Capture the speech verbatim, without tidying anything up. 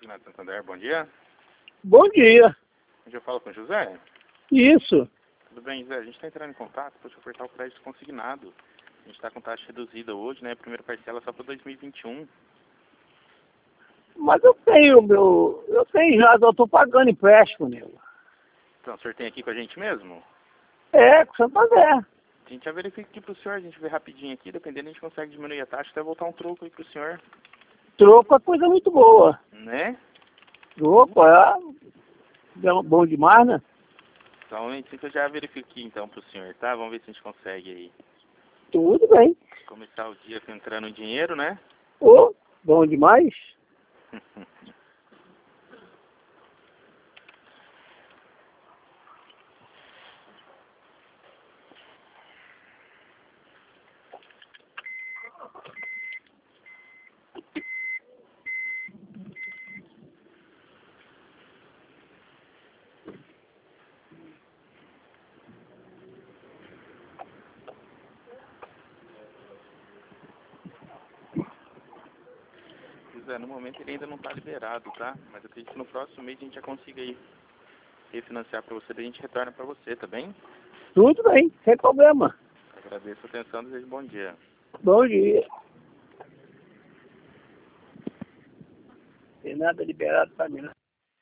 Consignado Santander, bom dia. Bom dia. Hoje eu falo com o José. Isso. Tudo bem, José? A gente está entrando em contato para te ofertar o crédito consignado. A gente está com taxa reduzida hoje, né? A primeira parcela só para dois mil e vinte e um. Mas eu tenho, meu. Eu tenho já, eu tô pagando empréstimo nele. Então, o senhor tem aqui com a gente mesmo? É, com Santander. A gente já verifica aqui para o senhor, a gente vê rapidinho aqui, dependendo a gente consegue diminuir a taxa até voltar um troco aí para o senhor. Troco é coisa muito boa. Né? Troco é bom demais, né? Então, assim que eu já verifico aqui então para o senhor, tá? Vamos ver se a gente consegue aí. Tudo bem. Começar o dia entrando em dinheiro, né? Ô, bom demais. José, no momento ele ainda não está liberado, tá? Mas eu acredito que no próximo mês a gente já consiga aí refinanciar para você, daí a gente retorna para você, tá bem? Tudo bem, sem problema. Agradeço a atenção, desejo bom dia. Bom dia. Tem nada liberado pra mim, né?